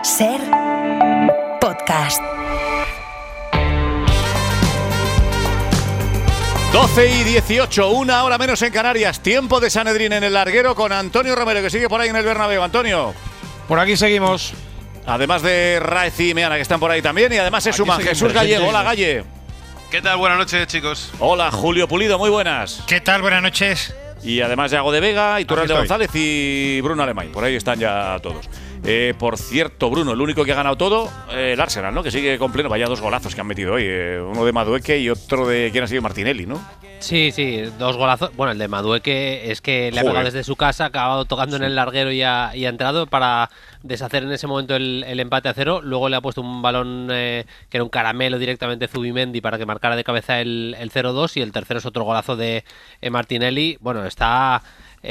SER Podcast. 12:18, una hora menos en Canarias. Tiempo de Sanedrín en el larguero con Antonio Romero, que sigue por ahí en el Bernabéu. Antonio. Por aquí seguimos. Además de Raez y Meana, que están por ahí también. Y además se suma Jesús Gallego. Hola, Galle. ¿Qué tal? Buenas noches, chicos. Hola, Julio Pulido. Muy buenas. ¿Qué tal? Buenas noches. Y además Yago de Vega, Iturralde González y Bruno Alemany. Por ahí están ya todos. Por cierto, Bruno, el único que ha ganado todo, el Arsenal, ¿no? Que sigue con pleno. Vaya dos golazos que han metido hoy. Uno de Madueque y otro de ¿quién ha sido? Martinelli, ¿no? Sí, dos golazos. Bueno, el de Madueque es que le ha pegado desde su casa, ha acabado tocando en el larguero y ha entrado para deshacer en ese momento el empate a 0. Luego le ha puesto un balón que era un caramelo directamente Zubimendi para que marcara de cabeza el 0-2, y el tercero es otro golazo de Martinelli. Bueno, está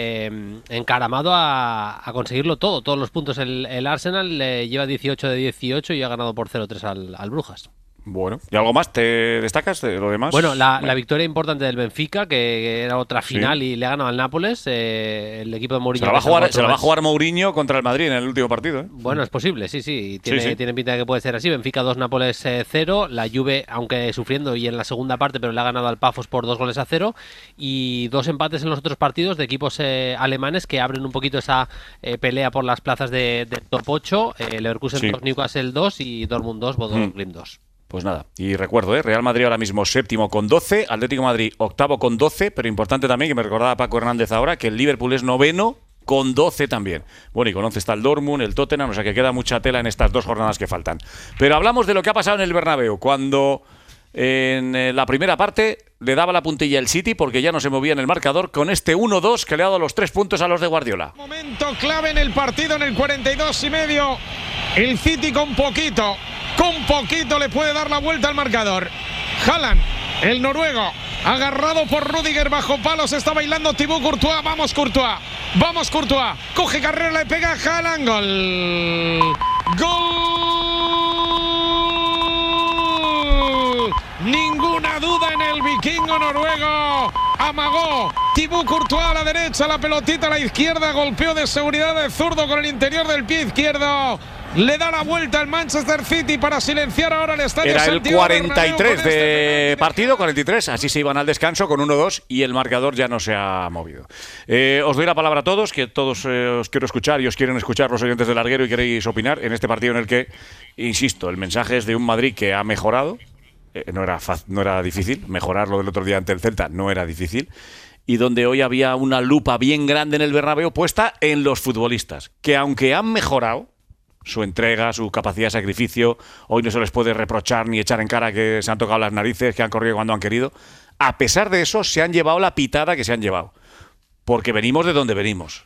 encaramado a conseguirlo todo, todos los puntos. El Arsenal lleva 18 de 18 y ha ganado por 0-3 al Brujas. Bueno, ¿y algo más te destacas de lo demás? Bueno, la victoria importante del Benfica, que era otra final, y le ha ganado al Nápoles, el equipo de Mourinho. Se la va a jugar Mourinho contra el Madrid en el último partido, ¿eh? Bueno, es posible, sí. Tiene pinta de que puede ser así. Benfica 2, Nápoles 0. La Juve, aunque sufriendo y en la segunda parte, pero le ha ganado al Pafos por 2-0. Y 2 empates en los otros partidos de equipos alemanes que abren un poquito esa pelea por las plazas de top 8. Leverkusen 2, Newcastle 2 y Dortmund 2, Bodo Glimt 2. Pues nada, y recuerdo, Real Madrid ahora mismo séptimo con 12, Atlético de Madrid octavo con 12, pero importante también, que me recordaba Paco Hernández ahora, que el Liverpool es noveno con 12 también. Bueno, y con 11 está el Dortmund, el Tottenham, o sea que queda mucha tela en estas 2 jornadas que faltan. Pero hablamos de lo que ha pasado en el Bernabéu, cuando en la primera parte le daba la puntilla el City porque ya no se movía en el marcador con este 1-2 que le ha dado los 3 puntos a los de Guardiola. Momento clave en el partido, en el 42,5. El City con poquito le puede dar la vuelta al marcador. Haaland, el noruego, agarrado por Rudiger bajo palos, está bailando Thibaut Courtois. Vamos Courtois, coge carrera, le pega a Haaland, gol. Ninguna duda en el vikingo noruego. Amagó Thibaut Courtois a la derecha, la pelotita a la izquierda, golpeó de seguridad de zurdo con el interior del pie izquierdo. Le da la vuelta al Manchester City para silenciar ahora el estadio. Era el 43 de partido, 43, así se iban al descanso con 1-2 y el marcador ya no se ha movido. Os doy la palabra a todos, que todos os quiero escuchar y os quieren escuchar los oyentes del larguero y queréis opinar en este partido en el que, insisto, el mensaje es de un Madrid que ha mejorado. No era difícil, mejorar lo del otro día ante el Celta no era difícil, y donde hoy había una lupa bien grande en el Bernabéu puesta en los futbolistas, que aunque han mejorado su entrega, su capacidad de sacrificio, hoy no se les puede reprochar ni echar en cara que se han tocado las narices, que han corrido cuando han querido. A pesar de eso, se han llevado la pitada que se han llevado, porque venimos de donde venimos.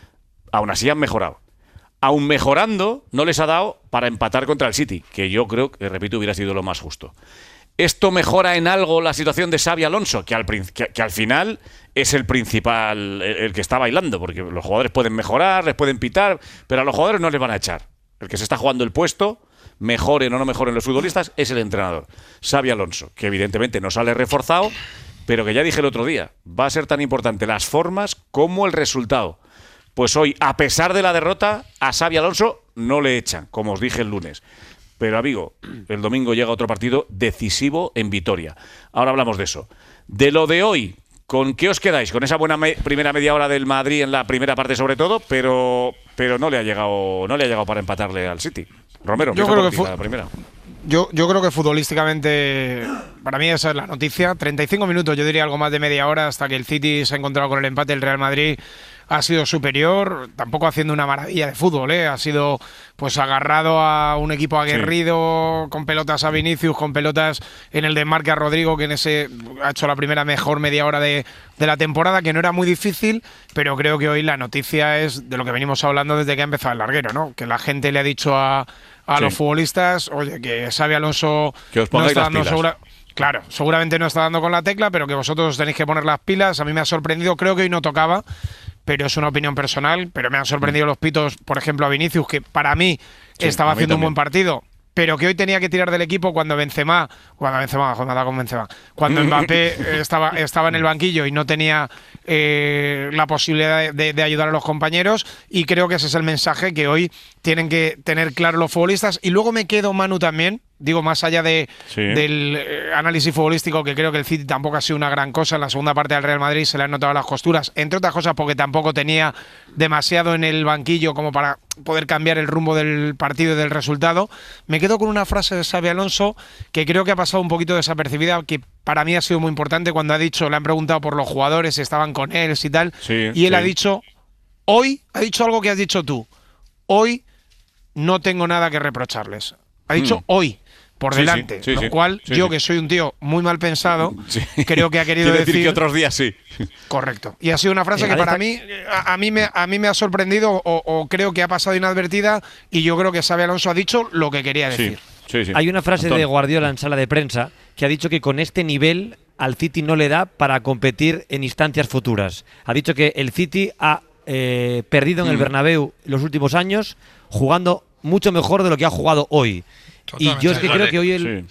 Aún así han mejorado. Aún mejorando, no les ha dado para empatar contra el City, que yo creo que, repito, hubiera sido lo más justo. ¿Esto mejora en algo la situación de Xabi Alonso? Que al final es el principal, el que está bailando, porque los jugadores pueden mejorar, les pueden pitar, pero a los jugadores no les van a echar. El que se está jugando el puesto, mejoren o no mejoren los futbolistas, es el entrenador, Xabi Alonso, que evidentemente no sale reforzado, pero que ya dije el otro día, va a ser tan importante las formas como el resultado. Pues hoy, a pesar de la derrota, a Xabi Alonso no le echan, como os dije el lunes. Pero, amigo, el domingo llega otro partido decisivo en Vitoria. Ahora hablamos de eso. De lo de hoy, ¿con qué os quedáis? Con esa buena primera media hora del Madrid en la primera parte sobre todo, pero no le ha llegado para empatarle al City. Romero, yo creo que la primera. Yo creo que futbolísticamente, para mí esa es la noticia. 35 minutos, yo diría algo más de media hora, hasta que el City se ha encontrado con el empate. El Real Madrid ha sido superior, tampoco haciendo una maravilla de fútbol, ha sido pues agarrado a un equipo aguerrido, con pelotas a Vinicius, con pelotas en el desmarque a Rodrigo, que en ese ha hecho la primera mejor media hora de la temporada, que no era muy difícil, pero creo que hoy la noticia es de lo que venimos hablando desde que ha empezado el larguero, ¿no? Que la gente le ha dicho a los futbolistas, oye, que Xabi Alonso que os pongáis no está las dando pilas. Claro, seguramente no está dando con la tecla, pero que vosotros tenéis que poner las pilas. A mí me ha sorprendido, creo que hoy no tocaba, pero es una opinión personal, pero me han sorprendido los pitos, por ejemplo, a Vinicius, que para mí estaba haciendo un buen partido, pero que hoy tenía que tirar del equipo cuando Mbappé estaba en el banquillo y no tenía la posibilidad de ayudar a los compañeros, y creo que ese es el mensaje que hoy tienen que tener claro los futbolistas. Y luego me quedo, Manu, también, digo, más allá del análisis futbolístico, que creo que el City tampoco ha sido una gran cosa. En la segunda parte del Real Madrid se le han notado las costuras, entre otras cosas porque tampoco tenía demasiado en el banquillo como para poder cambiar el rumbo del partido y del resultado. Me quedo con una frase de Xabi Alonso que creo que ha pasado un poquito desapercibida, que para mí ha sido muy importante, cuando le han preguntado por los jugadores, si estaban con él y tal, y él ha dicho algo que has dicho tú: hoy no tengo nada que reprocharles. Ha dicho hoy, por delante, lo cual yo, que soy un tío muy mal pensado, creo que ha querido decir que otros días sí. Correcto. Y ha sido una frase que para mí, a mí me ha sorprendido, o creo que ha pasado inadvertida, y yo creo que Xabi Alonso ha dicho lo que quería decir. Sí. Hay una frase de Guardiola en sala de prensa que ha dicho que con este nivel al City no le da para competir en instancias futuras. Ha dicho que el City ha perdido en el Bernabéu los últimos años jugando mucho mejor de lo que ha jugado hoy. Totalmente. Y yo es que creo que hoy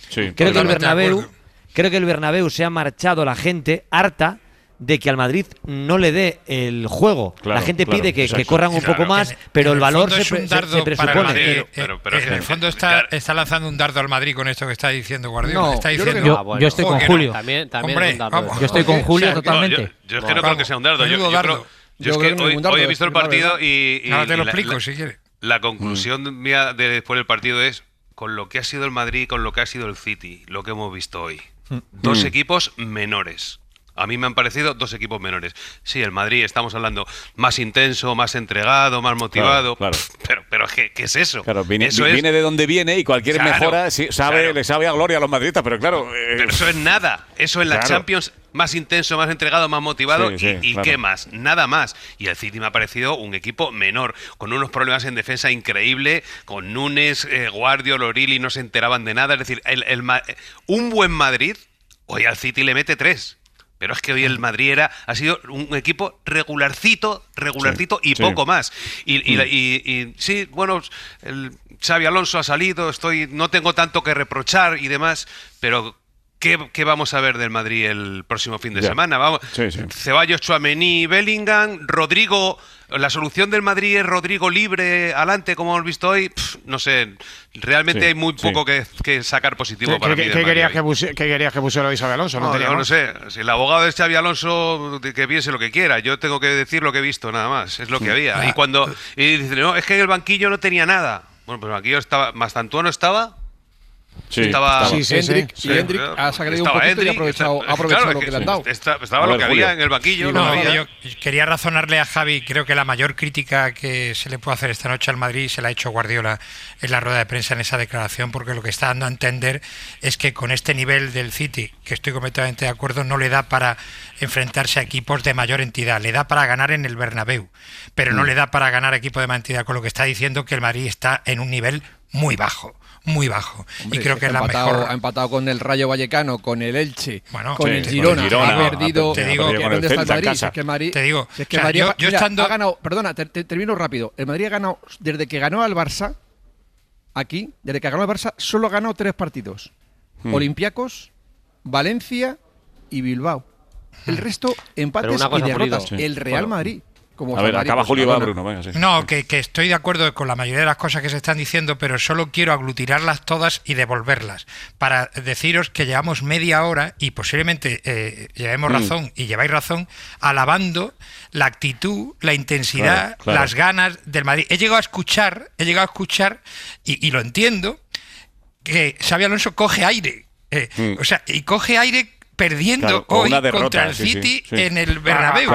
creo que el Bernabéu se ha marchado la gente harta de que al Madrid no le dé el juego. Claro, la gente pide que corran un poco más, pero el valor se presupone. Pero en el fondo está lanzando un dardo al Madrid con esto que está diciendo Guardiola. Yo estoy con Julio. También yo estoy con Julio totalmente. Yo es que no creo que sea un dardo. Yo es que hoy he visto el partido y ahora te lo explico si quieres. La conclusión mía después del partido es: con lo que ha sido el Madrid, con lo que ha sido el City, lo que hemos visto hoy, dos equipos menores. A mí me han parecido dos equipos menores. Sí, el Madrid, estamos hablando más intenso, más entregado, más motivado. Claro. Pero ¿qué es eso? Claro, viene de donde viene, y cualquier mejora le sabe a gloria a los madridistas, pero claro. Pero eso es nada. Eso en la Champions, más intenso, más entregado, más motivado. ¿Y qué más? Nada más. Y el City me ha parecido un equipo menor, con unos problemas en defensa increíble, con Núñez, Guardiola, Orili no se enteraban de nada. Es decir, un buen Madrid hoy al City le mete 3. Pero es que hoy el Madrid ha sido un equipo regularcito y poco más. Y sí, bueno, el Xabi Alonso ha salido, no tengo tanto que reprochar y demás, pero ¿qué vamos a ver del Madrid el próximo fin de semana? Ceballos, Tchouaméni, Bellingham, Rodrigo. La solución del Madrid es Rodrigo libre, adelante, como hemos visto hoy. No sé, realmente hay muy poco que sacar positivo para mí. ¿Qué querías que pusiera hoy Xabi Alonso? No sé. Si el abogado de Xabi Alonso, que piense lo que quiera. Yo tengo que decir lo que he visto, nada más. Es lo que había. Y dice, no, es que en el banquillo no tenía nada. Bueno, pues el banquillo estaba. ¿Mastantuono estaba? Sí, estaba Hendrik ha sacado un poquito y ha aprovechado lo que le han dado. Estaba lo que había en el banquillo. Yo quería razonarle a Javi. Creo que la mayor crítica que se le puede hacer esta noche al Madrid se la ha hecho Guardiola en la rueda de prensa, en esa declaración, porque lo que está dando a entender es que con este nivel del City, que estoy completamente de acuerdo, no le da para enfrentarse a equipos de mayor entidad. Le da para ganar en el Bernabéu, pero no le da para ganar equipos de mayor entidad, con lo que está diciendo que el Madrid está en un nivel muy bajo. Hombre, y creo que es la mejor. Ha empatado con el Rayo Vallecano, con el Elche, con el Girona. Ha perdido. Te digo, ¿dónde está el Madrid? Si es que Madrid, te digo, si es que Madrid ha ganado. Perdona, termino rápido. El Madrid ha ganado, desde que ganó al Barça, desde que ganó al Barça, solo ha ganado 3 partidos: Olympiacos, Valencia y Bilbao. El resto, empates y derrotas. El Real Madrid. A ver, acaba Julio y va Bruno. Venga, No, que estoy de acuerdo con la mayoría de las cosas que se están diciendo, pero solo quiero aglutinarlas todas y devolverlas para deciros que llevamos media hora y posiblemente llevemos razón y lleváis razón, alabando la actitud, la intensidad, las ganas del Madrid. He llegado a escuchar y lo entiendo, que Xabi Alonso coge aire. Y coge aire perdiendo hoy contra el City en el Bernabéu. A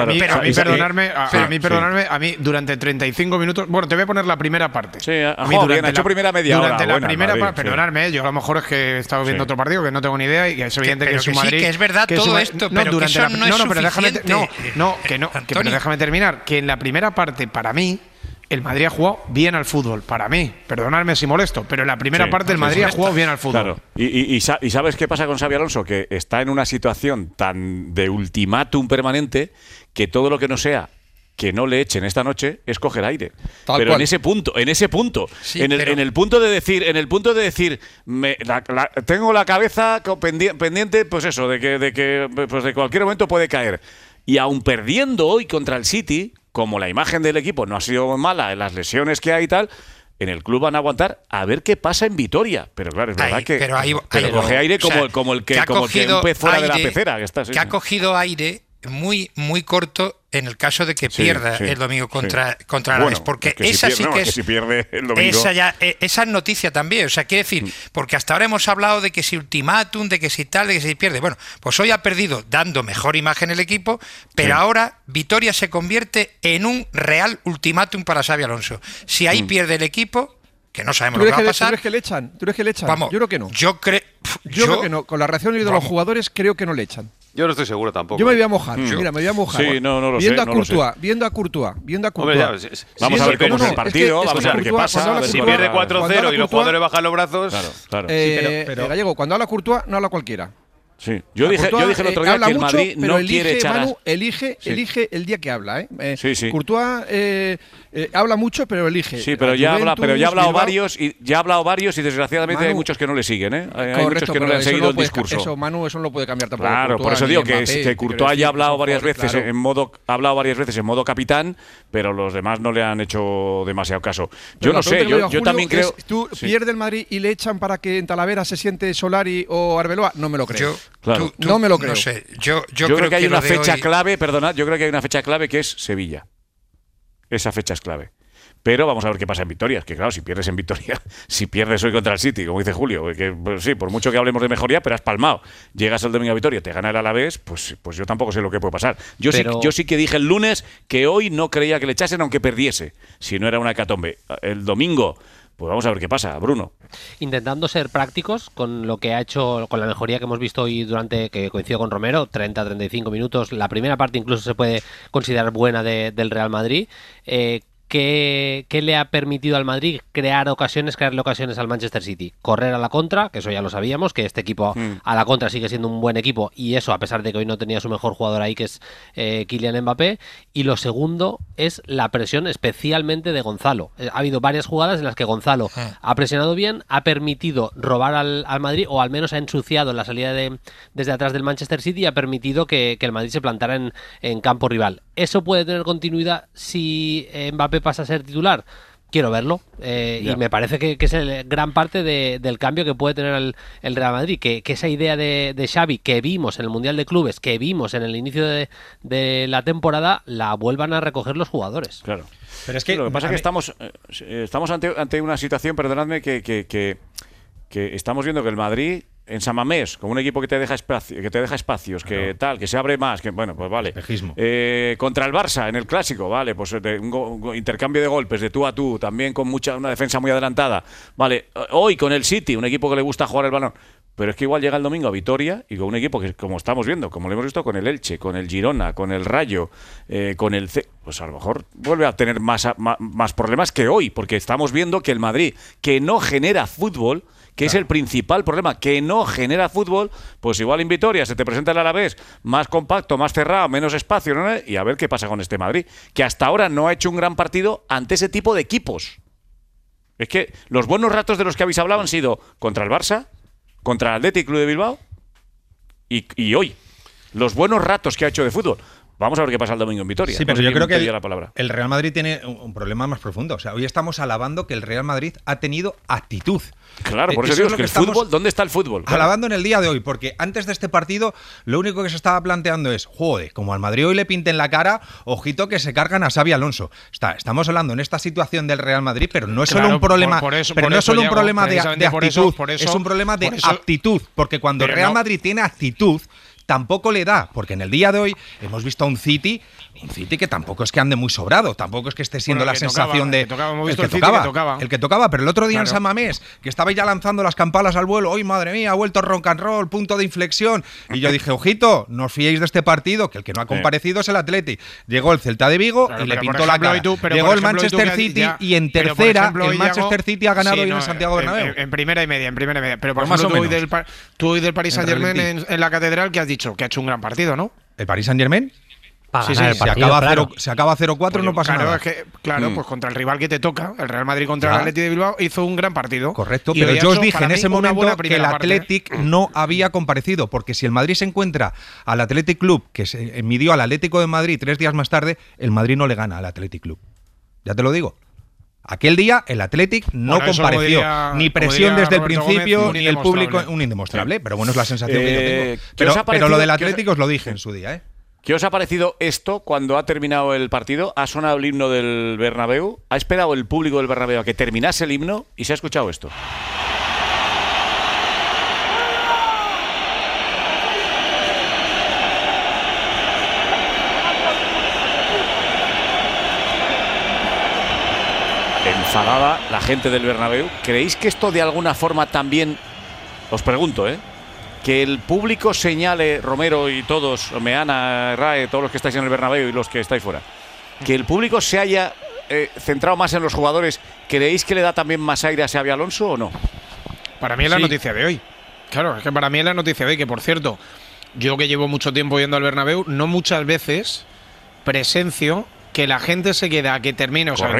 mí, perdonadme, durante 35 minutos. Bueno, te voy a poner la primera parte. Sí, ha hecho primera media hora. Durante la primera parte, perdonadme, yo a lo mejor es que he estado viendo otro partido que no tengo ni idea y que es evidente que es un Madrid. Sí, que es verdad todo esto, pero que eso no es suficiente. Pero déjame terminar. Que en la primera parte, para mí, el Madrid ha jugado bien al fútbol, para mí. Perdonadme si molesto, pero en la primera parte el Madrid ha jugado bien al fútbol. Claro. Y ¿sabes qué pasa con Xabi Alonso? Que está en una situación tan de ultimátum permanente que todo lo que no sea que no le echen esta noche es coger aire. Tal pero cual. en ese punto, Sí, en el punto de decir, tengo la cabeza pendiente, pues eso, de que pues de cualquier momento puede caer. Y aun perdiendo hoy contra el City, como la imagen del equipo no ha sido mala, en las lesiones que hay y tal, en el club van a aguantar a ver qué pasa en Vitoria. Pero claro, es verdad que pero coge aire como el que un pez fuera de la pecera. Que ha cogido aire muy, muy corto en el caso de que pierda el domingo contra Alavés, porque esa sí que es si pierde el domingo. Esa es noticia también, o sea, quiere decir, porque hasta ahora hemos hablado de que si ultimátum, de que si tal, de que si pierde. Bueno, pues hoy ha perdido dando mejor imagen el equipo, pero ahora Vitoria se convierte en un real ultimátum para Xabi Alonso. Si ahí pierde el equipo, que no sabemos lo que va a pasar. ¿Tú crees que le echan? Vamos, yo creo que no. Yo creo que no. Con la reacción de los jugadores, creo que no le echan. Yo no estoy seguro tampoco. Yo me voy a mojar. Mira, me voy a mojar. Sí, no lo viendo sé. Viendo a Courtois. Hombre, vamos a ver cómo es el partido, vamos a ver qué pasa. Si pierde 4-0 y los jugadores bajan los brazos. Claro. Pero Gallego, cuando habla Courtois, no habla cualquiera. Sí, yo dije el otro día que el Madrid no quiere echar Manu, elige el día que habla, Sí. Courtois habla mucho, pero elige. Sí, pero ya ha hablado varios y desgraciadamente Manu, hay muchos que no le siguen, hay muchos que no le han seguido el discurso. Eso no lo puede cambiar tampoco. Claro, Courtois, por eso digo Mbappé, que Courtois ya ha hablado varias veces claro. en modo capitán, pero los demás no le han hecho demasiado caso. Yo no sé, yo también creo. ¿Tú pierde el Madrid y le echan para que en Talavera se siente Solari o Arbeloa? No me lo creo. Claro. No me lo creo. No sé, yo creo que hay una fecha clave, perdonad, yo creo que hay una fecha clave que es Sevilla. Esa fecha es clave. Pero vamos a ver qué pasa en Vitoria. Que claro, si pierdes en Vitoria, si pierdes hoy contra el City, como dice Julio, que pues, sí, por mucho que hablemos de mejoría, pero has palmado. Llegas el domingo a Vitoria, te gana el Alavés, pues yo tampoco sé lo que puede pasar. Yo sí que dije el lunes que hoy no creía que le echasen aunque perdiese, si no era una hecatombe. El domingo, pues vamos a ver qué pasa, Bruno. Intentando ser prácticos con lo que ha hecho, con la mejoría que hemos visto hoy que coincidió con Romero, 30-35 minutos. La primera parte incluso se puede considerar buena del Real Madrid. ¿Qué le ha permitido al Madrid crearle ocasiones al Manchester City? Correr a la contra, que eso ya lo sabíamos, que este equipo a la contra sigue siendo un buen equipo, y eso a pesar de que hoy no tenía su mejor jugador ahí, que es Kylian Mbappé. Y lo segundo es la presión especialmente de Gonzalo. Ha habido varias jugadas en las que Gonzalo ha presionado bien, ha permitido robar al Madrid, o al menos ha ensuciado la salida desde atrás del Manchester City, y ha permitido que el Madrid se plantara en campo rival. ¿Eso puede tener continuidad si Mbappé pasa a ser titular? Quiero verlo, y me parece que es gran parte del cambio que puede tener el Real Madrid, que esa idea de Xavi que vimos en el Mundial de Clubes, que vimos en el inicio de la temporada, la vuelvan a recoger los jugadores. Claro. Pero es que lo que pasa es que estamos ante una situación, perdonadme, que estamos viendo que el Madrid en San Mamés, con un equipo que te deja espacios, que tal, que se abre más, que bueno, pues vale. Contra el Barça en el clásico, vale, pues un intercambio de golpes de tú a tú, también con una defensa muy adelantada. Vale, hoy con el City, un equipo que le gusta jugar el balón. Pero es que igual llega el domingo a Vitoria y con un equipo que, como estamos viendo, como lo hemos visto con el Elche, con el Girona, con el Rayo, con el pues a lo mejor vuelve a tener más problemas que hoy, porque estamos viendo que el Madrid, que no genera fútbol, que es el principal problema, que no genera fútbol, pues igual en Vitoria se te presenta el Alavés más compacto, más cerrado, menos espacio, ¿no? Y a ver qué pasa con este Madrid, que hasta ahora no ha hecho un gran partido ante ese tipo de equipos. Es que los buenos ratos de los que habéis hablado han sido contra el Barça, contra el Athletic Club de Bilbao y hoy. Los buenos ratos que ha hecho de fútbol. Vamos a ver qué pasa el domingo en Vitoria. Sí, pero yo creo que el Real Madrid tiene un problema más profundo. O sea, hoy estamos alabando que el Real Madrid ha tenido actitud. Claro, por eso digo que el fútbol, ¿dónde está el fútbol? Claro. Alabando en el día de hoy, porque antes de este partido lo único que se estaba planteando es, joder, como al Madrid hoy le pinten la cara, ojito que se cargan a Xabi Alonso. Estamos hablando en esta situación del Real Madrid, pero no es solo un problema, un problema de actitud, es un problema de actitud, porque cuando el Real Madrid tiene actitud, tampoco le da, porque en el día de hoy hemos visto a un City que tampoco es que ande muy sobrado, tampoco es que esté siendo la sensación de el que tocaba, pero el otro día en San Mamés, que estaba ya lanzando las campanas al vuelo, ¡ay, madre mía, ha vuelto rock and roll, punto de inflexión! Y yo dije, ojito, no os fiéis de este partido, que el que no ha comparecido es el Atleti. Llegó el Celta de Vigo y le pintó la cara. Llegó el Manchester City y en tercera el Manchester City ha ganado hoy en el Santiago Bernabéu. En primera y media. Pero por ejemplo, tú hoy del Paris Saint-Germain en la Catedral, que has dicho que ha hecho un gran partido, ¿no? ¿El Paris Saint-Germain? Sí, el partido, se acaba 0-4, no pasa nada. Pues contra el rival que te toca, el Real Madrid contra el Athletic de Bilbao, hizo un gran partido. Correcto, pero yo os dije en ese momento que el Athletic no había comparecido, porque si el Madrid se encuentra al Athletic Club, que se midió al Atlético de Madrid 3 días más tarde, el Madrid no le gana al Athletic Club. Ya te lo digo. Aquel día el Athletic no compareció, ni presión desde el principio, Gómez, ni el público, un indemostrable. Sí. Pero bueno, es la sensación que yo tengo. Pero lo del Athletic os lo dije en su día, ¿eh? ¿Qué os ha parecido esto cuando ha terminado el partido? Ha sonado el himno del Bernabéu, ha esperado el público del Bernabéu a que terminase el himno y se ha escuchado esto. Enfadada la gente del Bernabéu. ¿Creéis que esto de alguna forma también, os pregunto, que el público señale, Romero y todos, Meana, Rae, todos los que estáis en el Bernabéu y los que estáis fuera, que el público se haya centrado más en los jugadores, ¿creéis que le da también más aire a Xabi Alonso o no? Para mí es la noticia de hoy. Claro, es que para mí es la noticia de hoy, que por cierto, yo que llevo mucho tiempo yendo al Bernabéu, no muchas veces presencio que la gente se queda a que termine, o sea,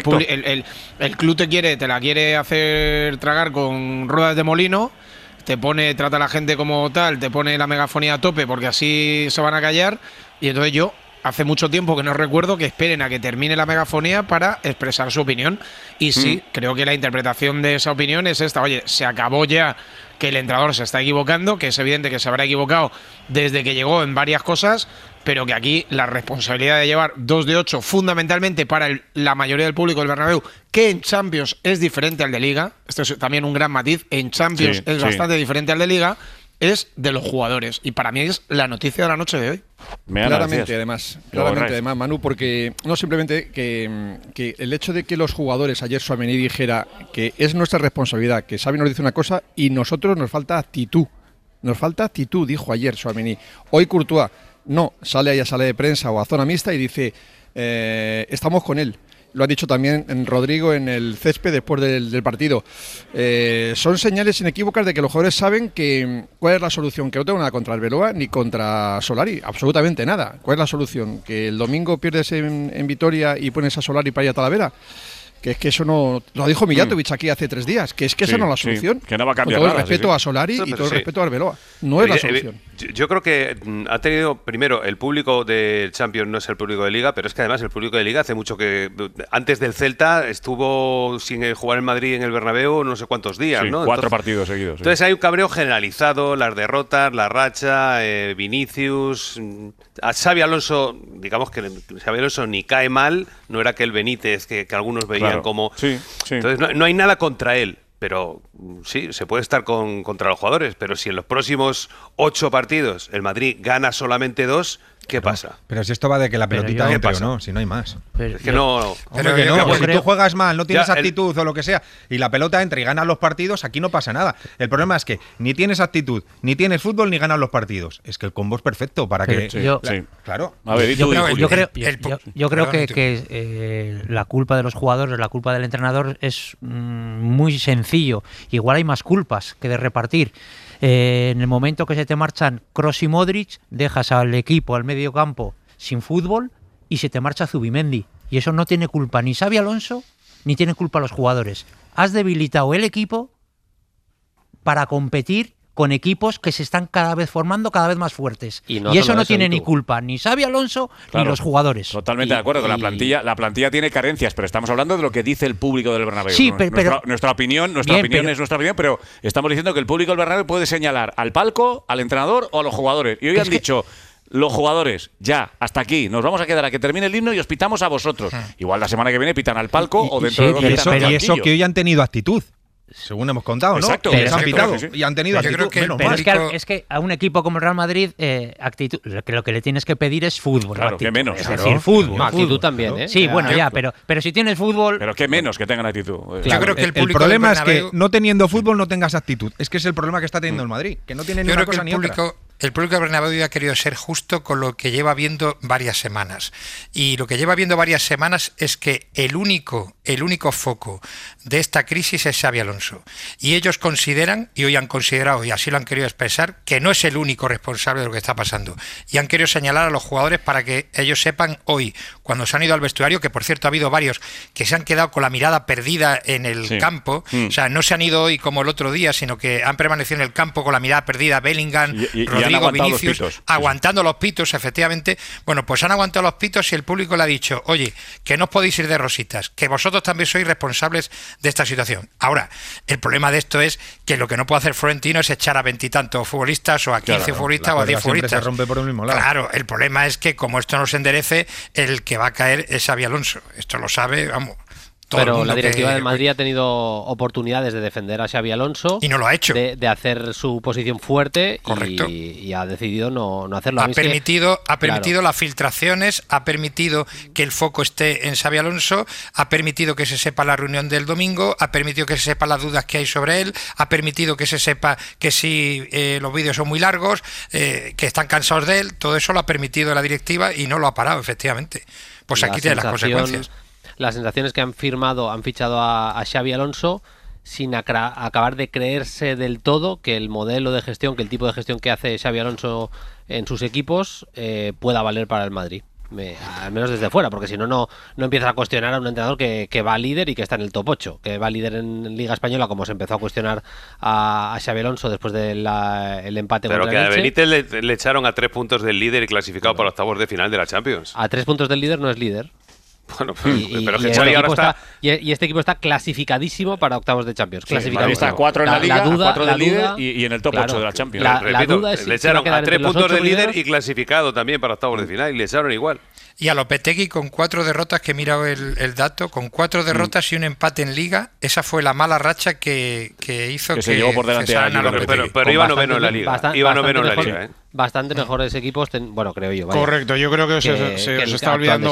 el club te la quiere hacer tragar con ruedas de molino, trata a la gente como tal, te pone la megafonía a tope porque así se van a callar, y entonces yo hace mucho tiempo que no recuerdo que esperen a que termine la megafonía para expresar su opinión. Y sí, creo que la interpretación de esa opinión es esta: oye, se acabó ya, que el entrenador se está equivocando, que es evidente que se habrá equivocado desde que llegó en varias cosas, pero que aquí la responsabilidad de llevar 2 de 8 fundamentalmente para la mayoría del público del Bernabéu, que en Champions es diferente al de Liga, esto es también un gran matiz, en Champions es bastante diferente al de Liga, es de los jugadores, y para mí es la noticia de la noche de hoy. Claramente, además, Manu, porque no simplemente que el hecho de que los jugadores, ayer Tchouaméni dijera que es nuestra responsabilidad, que Xavi nos dice una cosa y nosotros nos falta actitud. Nos falta actitud, dijo ayer Tchouaméni. Hoy Courtois no sale ahí a sala de prensa o a zona mixta y dice estamos con él. Lo ha dicho también Rodrigo en el césped después del partido. Son señales inequívocas de que los jugadores saben cuál es la solución. Que no tengo nada contra Arbeloa ni contra Solari, absolutamente nada. ¿Cuál es la solución? ¿Que el domingo pierdes en Vitoria y pones a Solari para ir a Talavera? Que es que eso no… Lo dijo Mijatovic aquí hace 3 días, que es que esa no es la solución. Que no va a cambiar con todo el respeto a Solari y todo el respeto a Arbeloa. No es la solución. Yo creo que ha tenido, primero, el público del Champions no es el público de Liga, pero es que además el público de Liga hace mucho que… Antes del Celta estuvo sin jugar en Madrid en el Bernabéu no sé cuántos días, ¿no? 4 partidos seguidos. Entonces hay un cabreo generalizado, las derrotas, la racha, Vinicius… A Xabi Alonso, digamos que Xabi Alonso ni cae mal, no era aquel Benítez que algunos veían como… Entonces no hay nada contra él, pero sí, se puede estar contra los jugadores, pero si en los próximos 8 partidos el Madrid gana solamente 2… ¿Qué pasa? Pero si esto va de que la pelotita entre o no, si no hay más. Pero es que no. Si tú juegas mal, no tienes actitud o lo que sea, y la pelota entra y ganas los partidos, aquí no pasa nada. El problema es que ni tienes actitud, ni tienes fútbol, ni ganas los partidos. Es que el combo es perfecto para que… Claro. A ver, yo creo que la culpa de los jugadores, la culpa del entrenador es muy sencillo. Igual hay más culpas que de repartir. En el momento que se te marchan Kroos y Modric, dejas al equipo, al medio campo, sin fútbol y se te marcha Zubimendi. Y eso no tiene culpa ni Xabi Alonso, ni tiene culpa los jugadores. Has debilitado el equipo para competir con equipos que se están cada vez formando cada vez más fuertes. Y eso no tiene ni culpa ni Xabi Alonso ni los jugadores. Totalmente de acuerdo con la plantilla. La plantilla tiene carencias, pero estamos hablando de lo que dice el público del Bernabéu. Sí, pero nuestra opinión es nuestra opinión, pero estamos diciendo que el público del Bernabéu puede señalar al palco, al entrenador o a los jugadores. Y hoy han dicho… Los jugadores, ya, hasta aquí, nos vamos a quedar a que termine el himno y os pitamos a vosotros. Igual la semana que viene pitan al palco o dentro de 2 días. Y eso que hoy han tenido actitud. Según hemos contado, ¿no? Exacto. Les han pitado y han tenido actitud. Es que a un equipo como el Real Madrid, actitud, lo que le tienes que pedir es fútbol. Claro, actitud. que menos. Es decir, fútbol. Actitud también, ¿eh? Sí, bueno, ya, pero si tienes fútbol… Pero qué menos que tengan actitud. Yo creo que el problema es que no teniendo fútbol no tengas actitud. Es que es el problema que está teniendo el Madrid, que no tiene ni una cosa ni otra. el público del Bernabéu ha querido ser justo con lo que lleva viendo varias semanas. Y lo que lleva viendo varias semanas es que el único foco de esta crisis es Xabi Alonso. Y ellos consideran, y hoy han considerado, y así lo han querido expresar, que no es el único responsable de lo que está pasando. Y han querido señalar a los jugadores para que ellos sepan hoy, cuando se han ido al vestuario, que por cierto ha habido varios que se han quedado con la mirada perdida en el campo. O sea, no se han ido hoy como el otro día, sino que han permanecido en el campo con la mirada perdida. Bellingham, Rodrigo, Vinicius, aguantando los pitos, efectivamente. Bueno, pues han aguantado los pitos y el público le ha dicho, oye, que no os podéis ir de rositas, que vosotros también sois responsables de esta situación. Ahora, el problema de esto es que lo que no puede hacer Florentino es echar a 20 y tantos futbolistas o a 15 futbolistas o a 10 futbolistas. Se rompe por un mismo lado. Claro, el problema es que como esto no se enderece, el que va a caer es Xabi Alonso. Esto lo sabe, vamos. Pero la directiva del Madrid ha tenido oportunidades de defender a Xabi Alonso y no lo ha hecho, de hacer su posición fuerte. Correcto. Y ha decidido no hacerlo. Ha permitido las filtraciones, ha permitido que el foco esté en Xabi Alonso, ha permitido que se sepa la reunión del domingo, ha permitido que se sepan las dudas que hay sobre él, ha permitido que se sepa que si los vídeos son muy largos, que están cansados de él. Todo eso lo ha permitido la directiva y no lo ha parado, efectivamente. Pues aquí tiene las consecuencias. La sensación es que han fichado a Xabi Alonso sin acabar de creerse del todo que el modelo de gestión, que el tipo de gestión que hace Xabi Alonso en sus equipos pueda valer para el Madrid. Al menos desde fuera, porque si no empiezas a cuestionar a un entrenador que va líder y que está en el top 8, que va líder en Liga Española, como se empezó a cuestionar a Xabi Alonso después del empate pero contra el Elche. Pero que a Benítez le echaron a 3 puntos del líder y clasificado para octavos de final de la Champions. A 3 puntos del líder no es líder. Bueno, pero que Xavi ahora está... Y este equipo está clasificadísimo para octavos de Champions. Clasificadísimo. Está 4 en la Liga, 4 del líder y en el top 8 de la Champions. La duda es le echaron a 3 puntos del líder y clasificado también para octavos de final y le echaron igual. Y a Lopetegui con 4 derrotas, que he mirado el dato, con 4 derrotas y un empate en Liga, esa fue la mala racha que hizo que se llevó por delante a Lopetegui. Pero iba noveno en la Liga. Bastante mejores equipos, bueno, creo yo. Correcto, yo creo que se está olvidando.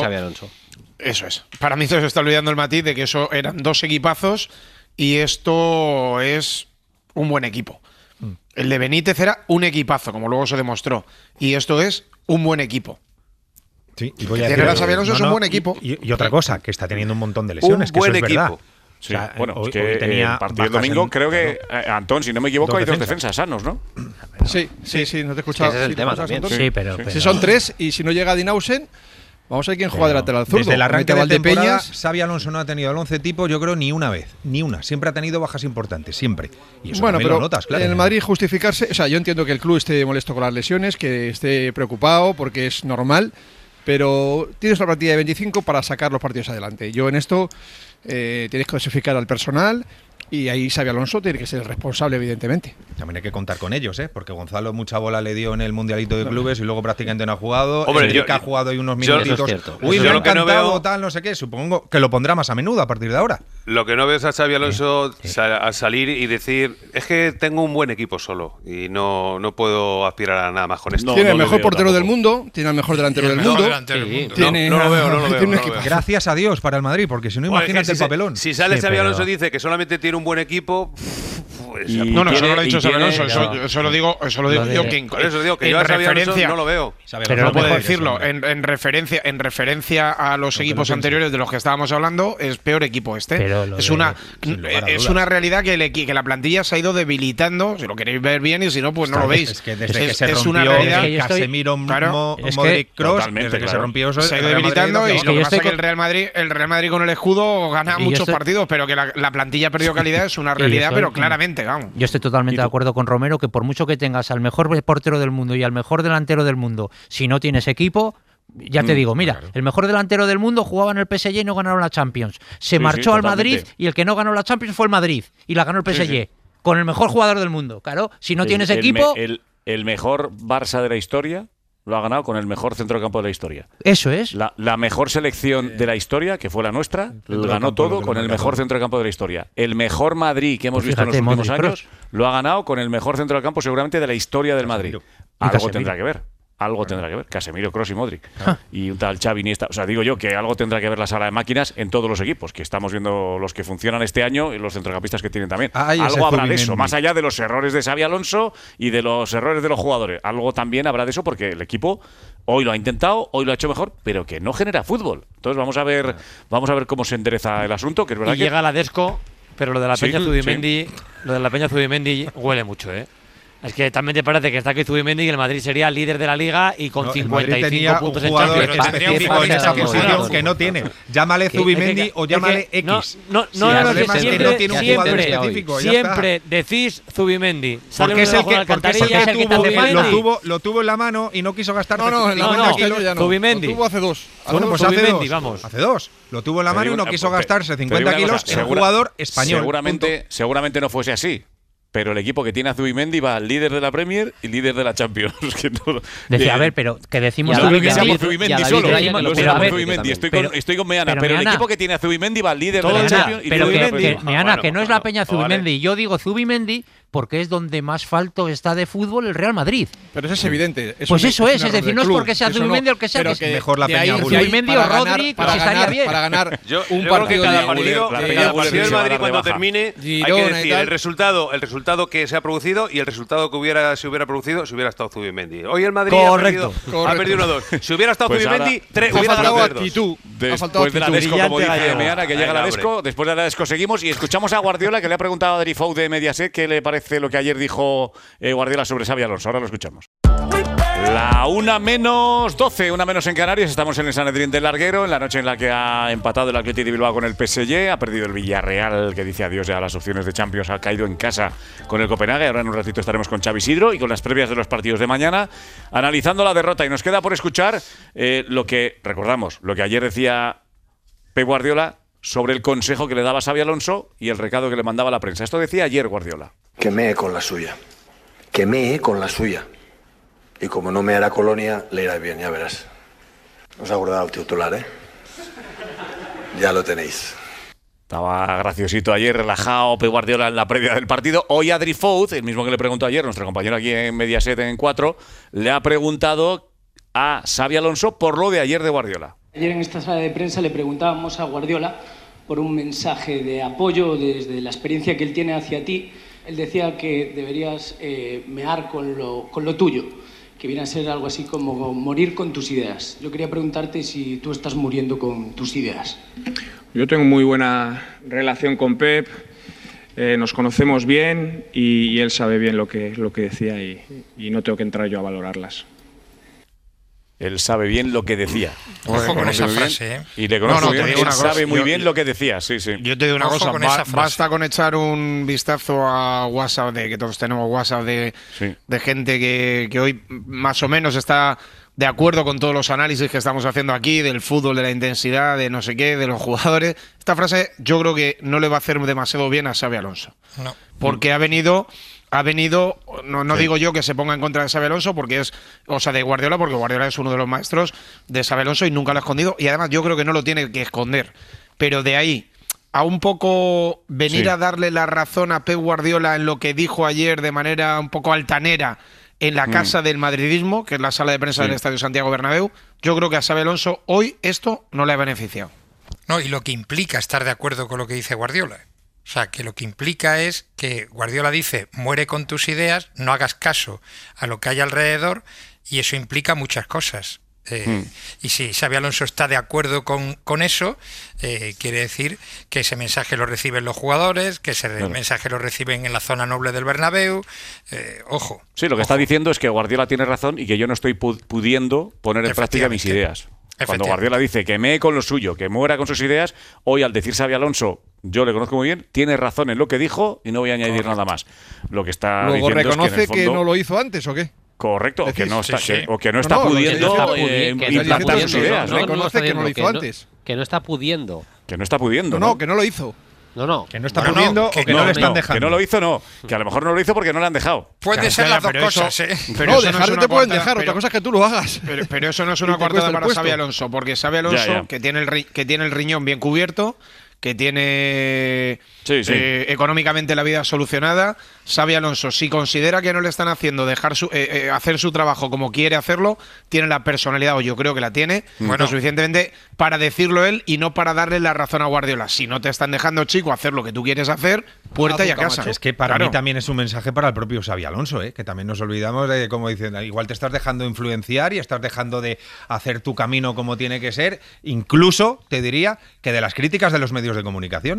Eso es. Para mí se está olvidando el matiz de que eso eran 2 equipazos y esto es un buen equipo. El de Benítez era un equipazo, como luego se demostró. Y esto es un buen equipo. Sí, y voy a decir, Xabi Alonso es un buen equipo. Y otra cosa, que está teniendo un montón de lesiones, que eso es verdad. Sí, o sea, bueno, es que tenía partido el domingo, creo que, Antón, si no me equivoco, hay 2 defensas sanos, ¿no? Sí, no te he escuchado. Ese es el tema también. Sí, pero si son 3 y si no llega Dinausen, vamos a ver quién juega de lateral zurdo. Desde el arranque de temporada, Xabi Alonso no ha tenido el 11 tipo, yo creo, ni una vez. Ni una. Siempre ha tenido bajas importantes, siempre. Y eso bueno, pero lo notas, claro. En el Madrid justificarse... O sea, yo entiendo que el club esté molesto con las lesiones, que esté preocupado, porque es normal, pero tienes la plantilla de 25 para sacar los partidos adelante. Yo en esto tienes que clasificar al personal y ahí Xabi Alonso tiene que ser el responsable, evidentemente. También hay que contar con ellos, porque Gonzalo mucha bola le dio en el Mundialito de Clubes y luego prácticamente no ha jugado. Hombre, Enrique ha jugado ahí unos minutitos. Uy, me ha encantado, tal, no sé qué. Supongo que lo pondrá más a menudo a partir de ahora. Lo que no veo es a Xabi Alonso a salir y decir, es que tengo un buen equipo solo y no puedo aspirar a nada más con esto. Tiene el mejor portero del mundo, tiene el mejor delantero del mundo. No lo veo. Gracias a Dios para el Madrid, porque si no, imagínate el papelón. Si sale Xabi Alonso y dice que solamente tiene un buen equipo... No, eso no lo ha dicho Xabi Alonso, eso lo digo yo, por eso digo que yo a Xabi Alonso no lo veo. Pero no puedo decirlo, en referencia a los equipos anteriores de los que estábamos hablando, es peor equipo este. Es una realidad que la plantilla se ha ido debilitando, si lo queréis ver bien y si no, pues no lo veis. Es que desde que se rompió Casemiro, Modric, Kroos, desde que se rompió eso, se ha ido debilitando y lo que pasa es que el Real Madrid con el escudo gana muchos partidos, pero que la plantilla ha perdido calidad es una realidad, pero claramente, vamos. Yo estoy totalmente de acuerdo con Romero, que por mucho que tengas al mejor portero del mundo y al mejor delantero del mundo, si no tienes equipo, ya te digo, mira, el mejor delantero del mundo jugaba en el PSG y no ganaron la Champions. Se marchó al Madrid y el que no ganó la Champions fue el Madrid y la ganó el PSG, con el mejor jugador del mundo. Claro, si no tienes equipo… El mejor Barça de la historia lo ha ganado con el mejor centrocampo de la historia. Eso es. La mejor selección de la historia, que fue la nuestra, ganó todo con el mejor centrocampo de la historia. El mejor Madrid que hemos visto en los últimos años lo ha ganado con el mejor centrocampo seguramente de la historia del Madrid. Algo tendrá que ver. algo tendrá que ver. Casemiro, Kroos y Modric. Y un tal Xavi Iniesta. O sea, digo yo que algo tendrá que ver la sala de máquinas en todos los equipos, que estamos viendo los que funcionan este año y los centrocampistas que tienen también. Algo habrá de eso, más allá de los errores de Xabi Alonso y de los errores de los jugadores. Algo también habrá de eso porque el equipo hoy lo ha intentado, hoy lo ha hecho mejor, pero que no genera fútbol. Entonces vamos a ver cómo se endereza el asunto, que es verdad y que llega la Desco, pero lo de la Peña Zubimendi, lo de la Peña Zubimendi huele mucho, ¿eh? Es que también te parece que está aquí Zubimendi y el Madrid sería líder de la Liga y con 55 puntos en Champions. Específico en esa posición que no tiene. Llámale Zubimendi o llámale X. Siempre decís Zubimendi. Porque es el que lo tuvo en la mano y no quiso gastar. Zubimendi. Lo tuvo hace 2. Bueno, pues hace 2. Lo tuvo en la mano y no quiso gastarse 50 kilos en un jugador español. Seguramente no fuese así. Pero el equipo que tiene a Zubimendi va al líder de la Premier y líder de la Champions. Decía, a ver, pero que decimos Zubimendi solo. Estoy con Meana, pero el equipo que tiene a Zubimendi va al líder de la Champions. Pero Meana, que no es la Peña Zubimendi. Yo digo Zubimendi porque es donde más falto está de fútbol el Real Madrid. Pero eso es evidente. Pues eso es decir, no es porque sea Zubimendi o el que sea, que mejor la Peña Zubimendi o Rodri, que estaría bien. Para ganar un partido cada partido del Madrid cuando termine, hay que decir el resultado que se ha producido y el resultado que se hubiera producido si hubiera estado Zubimendi. Hoy el Madrid ha perdido 1-2. Si hubiera estado Zubimendi, hubiera ganado actitud. Después de la Desco, como dice Meana, que llega la Desco, después de la Desco seguimos y escuchamos a Guardiola, que le ha preguntado a Adri Fou de Mediaset qué le parece lo que ayer dijo Guardiola sobre Xabi Alonso. Ahora lo escuchamos. La 1:12, 1:- en Canarias. Estamos en el Sanedrín del Larguero, en la noche en la que ha empatado el Athletic de Bilbao con el PSG, ha perdido el Villarreal, que dice adiós ya a las opciones de Champions, ha caído en casa con el Copenhague. Ahora en un ratito estaremos con Xavi Isidro y con las previas de los partidos de mañana, analizando la derrota. Y nos queda por escuchar lo que ayer decía Pep Guardiola sobre el consejo que le daba Xabi Alonso y el recado que le mandaba a la prensa. Esto decía ayer Guardiola. Que mee con la suya. Que mee con la suya. Y como no me hará Colonia, le irá bien, ya verás. Os ha guardado el titular, ¿eh? Ya lo tenéis. Estaba graciosito ayer, relajado, Pep Guardiola en la previa del partido. Hoy Adri Fou, el mismo que le preguntó ayer, nuestro compañero aquí en Mediaset en 4, le ha preguntado a Xabi Alonso por lo de ayer de Guardiola. Ayer en esta sala de prensa le preguntábamos a Guardiola por un mensaje de apoyo desde la experiencia que él tiene hacia ti. Él decía que deberías mear con lo tuyo, que viene a ser algo así como morir con tus ideas. Yo quería preguntarte si tú estás muriendo con tus ideas. Yo tengo muy buena relación con Pep, nos conocemos bien y él sabe bien lo que decía y no tengo que entrar yo a valorarlas. Él sabe bien lo que decía. Ojo con esa frase, ¿eh? Y le conozco bien. Él sabe muy bien lo que decía, sí. Yo te digo una cosa, basta con echar un vistazo a WhatsApp, que todos tenemos WhatsApp de gente que hoy más o menos está de acuerdo con todos los análisis que estamos haciendo aquí, del fútbol, de la intensidad, de no sé qué, de los jugadores. Esta frase yo creo que no le va a hacer demasiado bien a Xabi Alonso. No. Porque ha venido, no digo yo que se ponga en contra de Xabi Alonso, porque de Guardiola, porque Guardiola es uno de los maestros de Xabi Alonso y nunca lo ha escondido, y además yo creo que no lo tiene que esconder. Pero de ahí a un poco venir a darle la razón a Pep Guardiola en lo que dijo ayer de manera un poco altanera en la casa del madridismo, que es la sala de prensa del Estadio Santiago Bernabéu, yo creo que a Xabi Alonso hoy esto no le ha beneficiado. No, y lo que implica estar de acuerdo con lo que dice Guardiola. O sea, que lo que implica es que Guardiola dice, muere con tus ideas, no hagas caso a lo que hay alrededor, y eso implica muchas cosas. Y si Xabi Alonso está de acuerdo con eso, quiere decir que ese mensaje lo reciben los jugadores, que ese mensaje lo reciben en la zona noble del Bernabéu. Ojo. Sí, lo que está diciendo es que Guardiola tiene razón y que yo no estoy pudiendo poner en práctica mis ideas. Cuando Guardiola dice que mee con lo suyo, que muera con sus ideas, hoy al decir Xabi Alonso, yo le conozco muy bien, tiene razón en lo que dijo y no voy a añadir nada más. Lo que está Luego diciendo reconoce es que, en el fondo, que no lo hizo antes, ¿o qué? Correcto, o que no está pudiendo implantar sus ideas. Reconoce que no lo hizo antes. Que no está pudiendo. Que no está pudiendo. No, que no lo hizo. No. Que no está pudiendo o que no le están dejando. Que no lo hizo, no. Que a lo mejor no lo hizo porque no le han dejado. Puede ser las dos cosas, ¿eh? No, dejarte te pueden dejar, otra cosa es que tú lo hagas. Pero eso no es una coartada para Xabi Alonso, porque Xabi Alonso, que tiene el riñón bien cubierto, que tiene económicamente la vida solucionada. Xabi Alonso, si considera que no le están haciendo hacer su trabajo como quiere hacerlo, tiene la personalidad, o yo creo que la tiene, lo suficientemente para decirlo él y no para darle la razón a Guardiola. Si no te están dejando, chico, hacer lo que tú quieres hacer, puerta y a casa. Es que para mí también es un mensaje para el propio Xabi Alonso, que también nos olvidamos de, como dicen, igual te estás dejando influenciar y estás dejando de hacer tu camino como tiene que ser, incluso, te diría, que de las críticas de los medios de comunicación.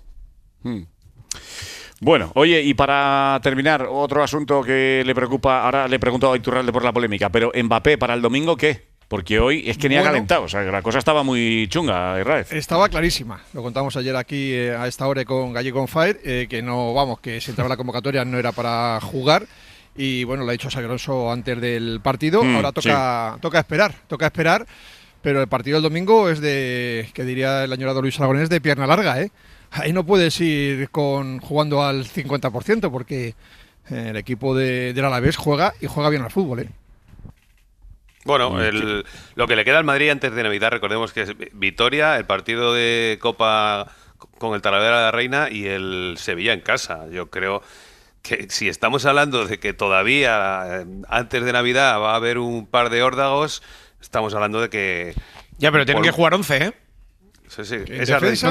Bueno, oye, y para terminar, otro asunto que le preocupa, ahora le he preguntado a Iturralde por la polémica, pero Mbappé para el domingo, ¿qué? Porque hoy es que ni ha calentado, o sea, que la cosa estaba muy chunga, Irraez. Estaba clarísima, lo contamos ayer aquí a esta hora con Gallego on Fire, que no, vamos, que si entraba en la convocatoria no era para jugar, y bueno, lo ha dicho Xabi Alonso antes del partido, ahora toca esperar, pero el partido del domingo es de, que diría el añorado Luis Aragonés, de pierna larga, Ahí no puedes ir jugando al 50%, porque el equipo del Alavés juega bien al fútbol, Bueno, lo que le queda al Madrid antes de Navidad, recordemos que es Vitoria, el partido de Copa con el Talavera de la Reina y el Sevilla en casa. Yo creo que si estamos hablando de que todavía antes de Navidad va a haber un par de órdagos, estamos hablando de que... Ya, pero tienen que jugar 11, Sí. Esa es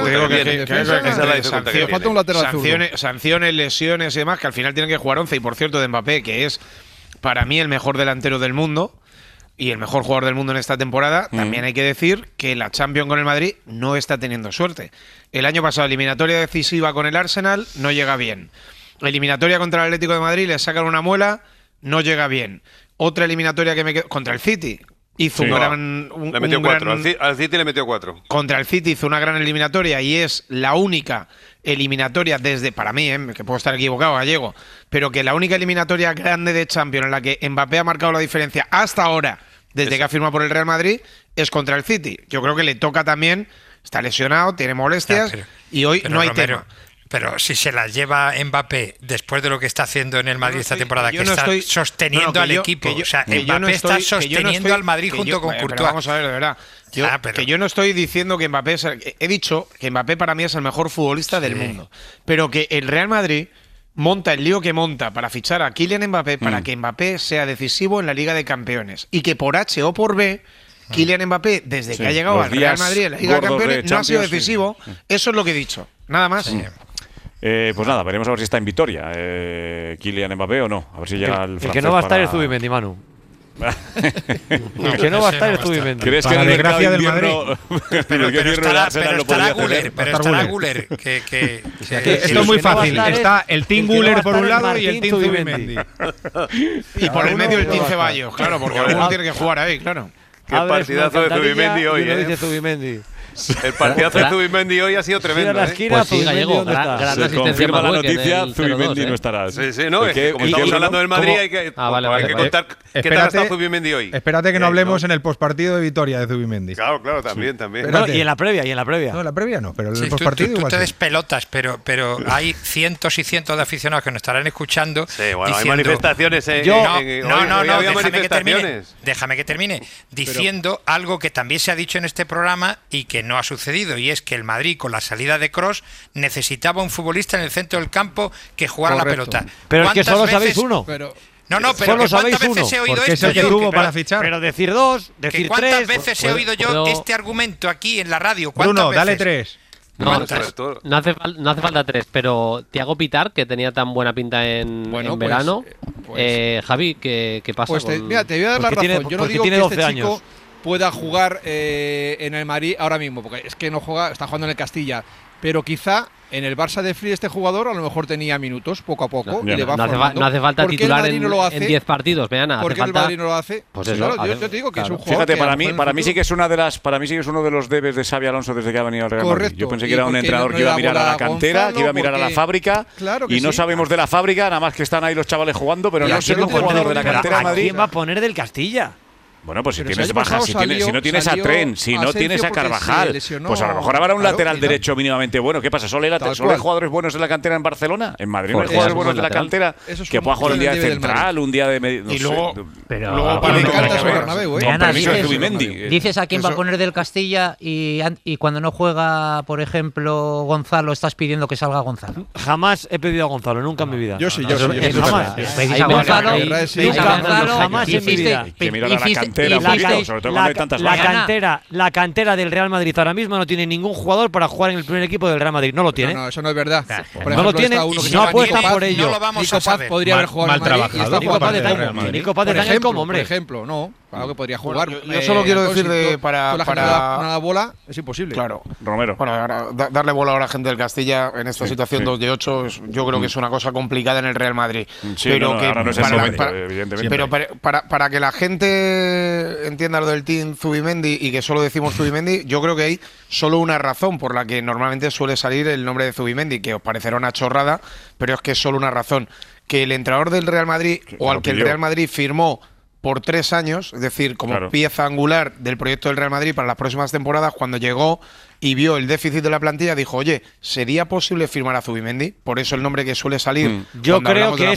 sanciones, lesiones y demás, que al final tienen que jugar 11. Y por cierto, de Mbappé, que es para mí el mejor delantero del mundo y el mejor jugador del mundo en esta temporada, también hay que decir que la Champions con el Madrid no está teniendo suerte. El año pasado, eliminatoria decisiva con el Arsenal, no llega bien. Eliminatoria contra el Atlético de Madrid, le sacan una muela, no llega bien. Otra eliminatoria que me quedó contra el City. Hizo le metió 4. Al City le metió 4. Contra el City hizo una gran eliminatoria y es la única eliminatoria desde, para mí, que puedo estar equivocado, Gallego, pero que la única eliminatoria grande de Champions en la que Mbappé ha marcado la diferencia hasta ahora, desde que ha firmado por el Real Madrid, es contra el City. Yo creo que le toca también, está lesionado, tiene molestias y hoy no hay tema. Pero si se las lleva Mbappé después de lo que está haciendo en el Madrid esta temporada, que está sosteniendo al equipo. O sea, Mbappé está sosteniendo al Madrid junto con Courtois. Vamos a ver, de verdad. Que yo no estoy diciendo que Mbappé he dicho que Mbappé para mí es el mejor futbolista del mundo. Pero que el Real Madrid monta el lío que monta para fichar a Kylian Mbappé para que Mbappé sea decisivo en la Liga de Campeones. Y que por H o por B, Kylian Mbappé, desde que ha llegado al Real Madrid en la Liga de Campeones, no ha sido decisivo. Eso es lo que he dicho. Nada más. Pues nada, veremos a ver si está en Vitoria Kylian Mbappé o no. A ver si llega el que no va a estar es Zubimendi, Manu. El que no va a a estar es Zubimendi. ¿Crees que en el mercado de invierno pero estará Güler esto es muy fácil. Está el Team Güler por un lado y el Team Zubimendi. Y por el medio el Team Ceballos, claro, porque alguno tiene que jugar ahí, claro. Qué partidazo de Zubimendi hoy, dice Zubimendi. El partidazo de Zubimendi hoy ha sido tremendo. Pues sí, Gallego, se confirma la noticia, Zubimendi no estará. Sí, no, es que como estamos hablando del Madrid hay que contar qué tal ha estado Zubimendi hoy. Espérate que no hablemos en el postpartido de Vitoria de Zubimendi. Claro, también. Y en la previa. No, en la previa no, pero en el postpartido tú te despelotas, pero hay cientos y cientos de aficionados que nos estarán escuchando. Sí, bueno, hay manifestaciones. Déjame que termine. Diciendo algo que también se ha dicho en este programa y que no ha sucedido, y es que el Madrid, con la salida de Kroos, necesitaba un futbolista en el centro del campo que jugara la pelota. Pero es que solo sabéis uno. Pero ¿cuántas veces he oído esto yo? Para fichar. Pero decir dos, decir tres. ¿Cuántas veces he oído yo este argumento aquí en la radio? Bruno, dale 3. No hace falta 3, pero Thiago Pitar, que tenía tan buena pinta en verano. Javi, ¿qué pasa? Mira, te voy a dar la razón. Yo no digo que este chico pueda jugar en el Madrid ahora mismo, porque es que no juega, está jugando en el Castilla, pero quizá en el Barça de Flick este jugador a lo mejor tenía minutos poco a poco y le va no hace falta titular en 10 partidos, vean, ¿por qué el Madrid no lo hace? Pues claro, yo te digo que es un jugador. Fíjate, para mí sí que es una de las, para mí sí que es uno de los debes de Xabi Alonso desde que ha venido al Real Madrid. Yo pensé que era un entrenador que iba a mirar a la cantera, que iba a mirar a la fábrica, y no sabemos de la fábrica, nada más que están ahí los chavales jugando, pero no sé un jugador de la cantera de Madrid. ¿Quién va a poner del Castilla? Bueno, pues si tienes bajas, si no tienes a Tren, si no tienes a Carvajal, pues a lo mejor habrá un lateral derecho mínimamente bueno. ¿Qué pasa? ¿Solo hay jugadores buenos en la cantera en Barcelona? ¿En Madrid no hay jugadores buenos en la cantera que pueda jugar un día de central, un día de... Y luego dices a quién va a poner del Castilla y cuando no juega, por ejemplo, Gonzalo, estás pidiendo que salga Gonzalo. Jamás he pedido a Gonzalo, nunca en mi vida. Yo sí. Jamás. Pedís a Gonzalo, jamás en mi vida. Que mirar a la cantera, sobre todo cuando hay tantas bajas. La cantera del Real Madrid ahora mismo no tiene ningún jugador para jugar en el primer equipo del Real Madrid. No lo tiene. No, eso no es verdad. No lo tiene, no apuestan por ello. No lo vamos a saber. Podría haber jugado mal trabajado. Nico Paz de Tañón como, hombre. Por ejemplo, no. Claro que podría jugar. Yo solo quiero decir para una bola es imposible. Claro. Romero. Bueno, darle bola a la gente del Castilla en esta situación 2 de 8, yo creo que es una cosa complicada en el Real Madrid. Sí, pero ahora no es el momento, evidentemente. Pero para que la gente entienda lo del team Zubimendi y que solo decimos Zubimendi, yo creo que hay solo una razón por la que normalmente suele salir el nombre de Zubimendi, que os parecerá una chorrada, pero es que es solo una razón. Que el entrenador del Real Madrid, o al que el Real Madrid firmó por 3 años, es decir, como pieza angular del proyecto del Real Madrid para las próximas temporadas, cuando llegó y vio el déficit de la plantilla, dijo, oye, ¿sería posible firmar a Zubimendi? Por eso el nombre que suele salir. Yo creo que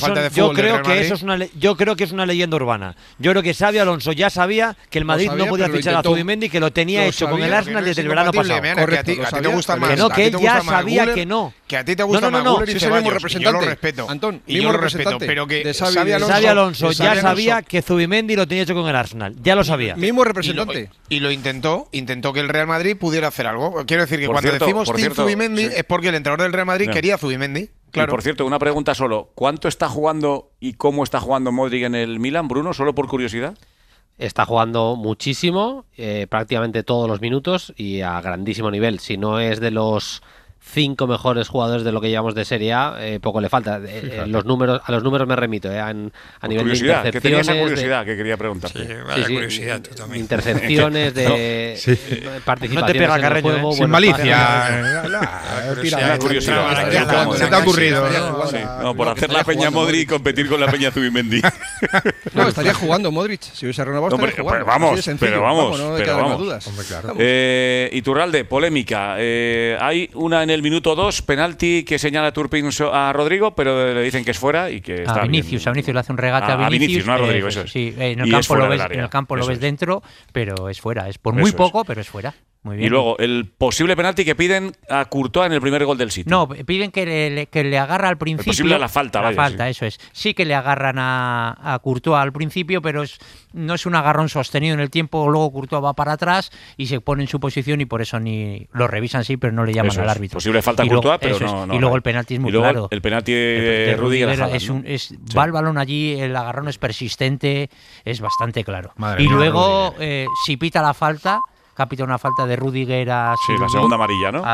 es una leyenda urbana. Yo creo que Xabi Alonso ya sabía que el Madrid no podía fichar a Zubimendi, que lo tenía hecho con el Arsenal desde el verano pasado. Correcto, que a ti te gusta más. Que él ya sabía que no. Que a ti te gusta más Güler y Ceballos, y yo lo respeto. Antón, y yo lo respeto, pero que Xabi Alonso ya sabía que Zubimendi lo tenía hecho con el Arsenal. Ya lo sabía. Mismo representante. Y lo intentó que el Real Madrid pudiera hacer algo. Quiero decir que cuando decimos Team Zubimendi es porque el entrenador del Real Madrid quería Zubimendi. Claro. Y por cierto, una pregunta solo. ¿Cuánto está jugando y cómo está jugando Modric en el Milan, Bruno? Solo por curiosidad. Está jugando muchísimo, prácticamente todos los minutos y a grandísimo nivel. Si no es de los 5 mejores jugadores de lo que llevamos de Serie A, poco le falta. A los números me remito, a nivel curiosidad, de intercepciones. Que tenía esa curiosidad que quería preguntarte. Sí, curiosidad, tú también. Intercepciones, de participaciones no te pega, en el juego. Sin malicia. La curiosidad. Se te ha ocurrido. No, por hacer la Peña Modric y competir con la Peña Zubimendi. No, estaría jugando Modric. Si hubiese renovado, estaría jugando. Pero vamos. Dudas. Hombre, claro. Iturralde, polémica. Hay una en el minuto 2, penalti que señala Turpin a Rodrigo, pero le dicen que es fuera y que está Vinicius. A Vinicius le hace un regate a Vinicius. No a Rodrigo, eso es. Sí, en el campo lo ves dentro, pero es fuera. Es por muy poco, pero es fuera. Muy bien. Y luego, el posible penalti que piden a Courtois en el primer gol del City. No, piden que le agarra al principio. Posible a la falta, La falta, eso es. Sí que le agarran a Courtois al principio, pero no es un agarrón sostenido en el tiempo. Luego Courtois va para atrás y se pone en su posición y por eso ni lo revisan, sí, pero no le llaman al árbitro. Posible falta a Courtois, pero no. Y luego el penalti es muy claro. El penalti de Rudiger va el balón allí, el agarrón es persistente, es bastante claro. Madre y mía, luego, si pita la falta, capita una falta de Rudiger a Silviño. Sí, la segunda amarilla, ¿no?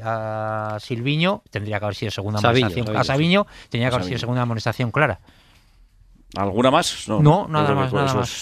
A Silviño, tendría que haber sido segunda amonestación. A Saviño, tendría que haber sido segunda amonestación clara. ¿Alguna más? No, nada más.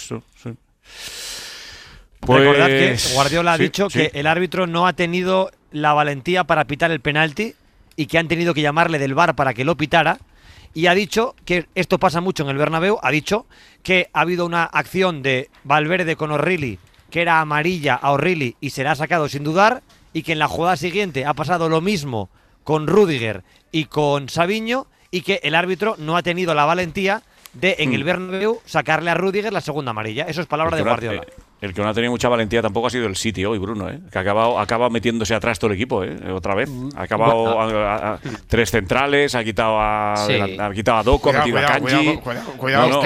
Pues, recordad que Guardiola ha dicho que el árbitro no ha tenido la valentía para pitar el penalti y que han tenido que llamarle del VAR para que lo pitara. Y ha dicho que esto pasa mucho en el Bernabéu. Ha dicho que ha habido una acción de Valverde con O'Reilly que era amarilla a O'Reilly y se la ha sacado sin dudar, y que en la jugada siguiente ha pasado lo mismo con Rudiger y con Saviño, y que el árbitro no ha tenido la valentía de en el Bernabéu sacarle a Rudiger la segunda amarilla. Eso es palabra de Guardiola. El que no ha tenido mucha valentía tampoco ha sido el City hoy, Bruno, que ha acabado metiéndose atrás todo el equipo, otra vez. Ha acabado a 3 centrales, ha quitado a Doku, ha metido a Kanji. Cuidado,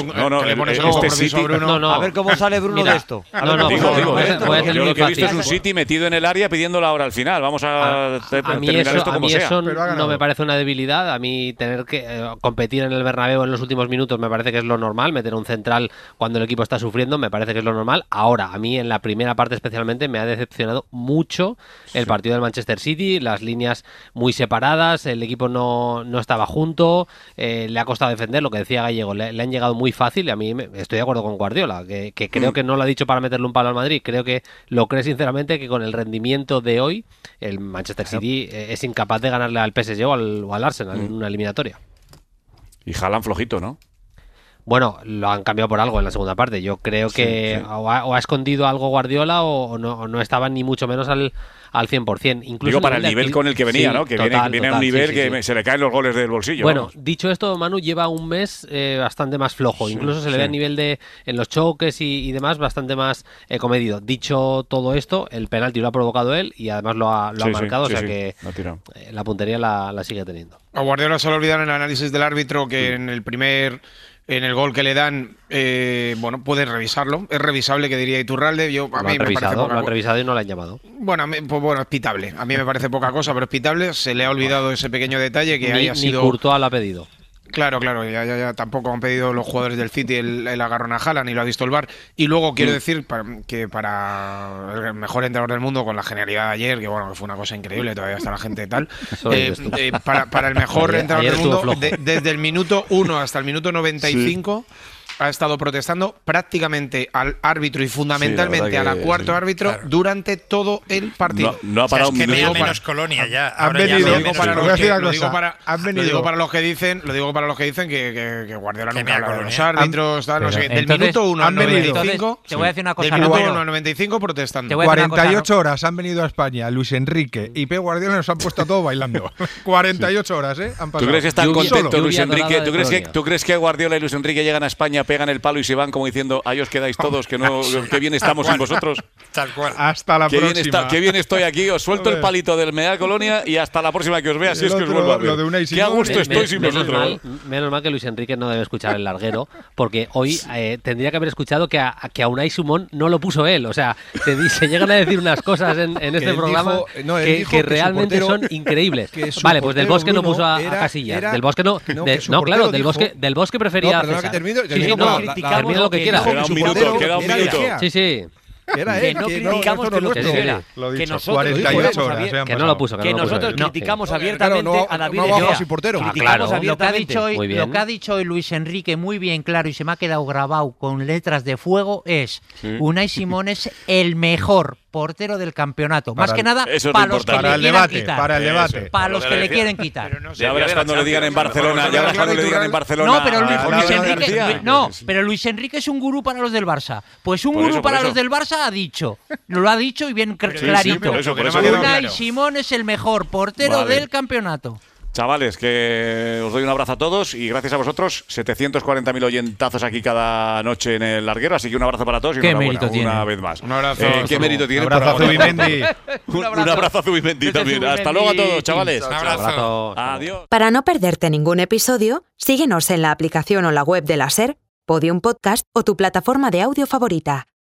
a ver cómo sale Bruno de esto. Yo lo que he visto es un City metido en el área pidiendo la hora al final. Vamos a terminar esto como sea. A mí eso no me parece una debilidad. A mí tener que competir en el Bernabéu en los últimos minutos me parece que es lo normal. Meter un central cuando el equipo está sufriendo me parece que es lo normal. Ahora, a mí en la primera parte especialmente me ha decepcionado mucho el partido del Manchester City, las líneas muy separadas, el equipo no estaba junto, le ha costado defender, lo que decía Gallego, le han llegado muy fácil, y a mí estoy de acuerdo con Guardiola, que creo que no lo ha dicho para meterle un palo al Madrid, creo que lo cree sinceramente que con el rendimiento de hoy el Manchester City es incapaz de ganarle al PSG o al Arsenal en una eliminatoria. Y Haaland flojito, ¿no? Bueno, lo han cambiado por algo en la segunda parte. Yo creo que o ha escondido algo Guardiola o no estaba ni mucho menos al 100%. Incluso digo, para el nivel con el que venía, ¿no? Que viene a un nivel que se le caen los goles del bolsillo. Bueno, dicho esto, Manu lleva un mes bastante más flojo. Incluso se le ve a nivel en los choques y demás bastante más comedido. Dicho todo esto, el penalti lo ha provocado él y además lo ha marcado, o sea que la puntería la sigue teniendo. A Guardiola se le olvida en el análisis del árbitro que en el gol que le dan, puede revisarlo. Es revisable, que diría Iturralde. Lo han revisado y no lo han llamado. Bueno, es pitable. A mí me parece poca cosa, pero es pitable. Se le ha olvidado ese pequeño detalle que haya sido... Ni Courtois lo ha pedido. Claro, ya tampoco han pedido los jugadores del City el agarrón a Haaland, ni lo ha visto el VAR. Y luego quiero decir que para el mejor entrenador del mundo, con la genialidad de ayer, que fue una cosa increíble, todavía está la gente tal, para el mejor entrenador del mundo, desde el minuto 1 hasta el minuto 95... ha estado protestando prácticamente al árbitro y fundamentalmente al cuarto árbitro durante todo el partido. No ha parado un minuto. Menos Colonia ya. Lo digo para los que dicen que Guardiola nunca habla de los árbitros, no sé qué. Del minuto 1 al 95. Te voy a decir una cosa. Del minuto 1 al 95 protestando. 48 horas han venido a España Luis Enrique y Pep Guardiola, nos han puesto a todos bailando. 48 horas, han pasado. ¿Tú crees que están contentos Luis Enrique? ¿Tú crees que Guardiola y Luis Enrique llegan a España, pegan el palo y se van como diciendo, ahí os quedáis todos, que bien estamos sin vosotros? Tal cual. Hasta la próxima. Qué bien estoy aquí, os suelto el palito del Medal Colonia y hasta la próxima que os vea, si es que os vuelvo a ver. Qué a gusto estoy sin vosotros. Menos mal que Luis Enrique no debe escuchar el larguero, porque hoy tendría que haber escuchado que a Unai Simón no lo puso él. O sea, se llegan a decir unas cosas en este programa que realmente son increíbles. Vale, pues Del Bosque no puso a Casillas. Del Bosque no. Claro, Del Bosque prefería a César. Termina lo que quiera. Queda un minuto. Sí. Que no criticamos que nosotros criticamos abiertamente a David De Gea. Criticamos abiertamente. Lo que ha dicho hoy Luis Enrique muy bien claro y se me ha quedado grabado con letras de fuego es Unai Simón es el mejor portero del campeonato. Más que nada para los que le quieran quitar. Para los que le quieren quitar. Ya verás cuando le digan en Barcelona. No, pero Luis Enrique es un gurú para los del Barça. Pues un gurú para los del Barça lo ha dicho y bien clarito. Unai Simón es el mejor portero del campeonato. Chavales, que os doy un abrazo a todos y gracias a vosotros, 740.000 oyentazos aquí cada noche en el larguero, así que un abrazo para todos y ¿Qué mérito tiene? Una vez más. Un abrazo. ¿Qué mérito tiene? Un abrazo a Zubimendi. Un abrazo a Zubimendi también. Hasta luego a todos, chavales. Un abrazo. Adiós. Para no perderte ningún episodio, síguenos en la aplicación o la web de la SER, Podium Podcast o tu plataforma de audio favorita.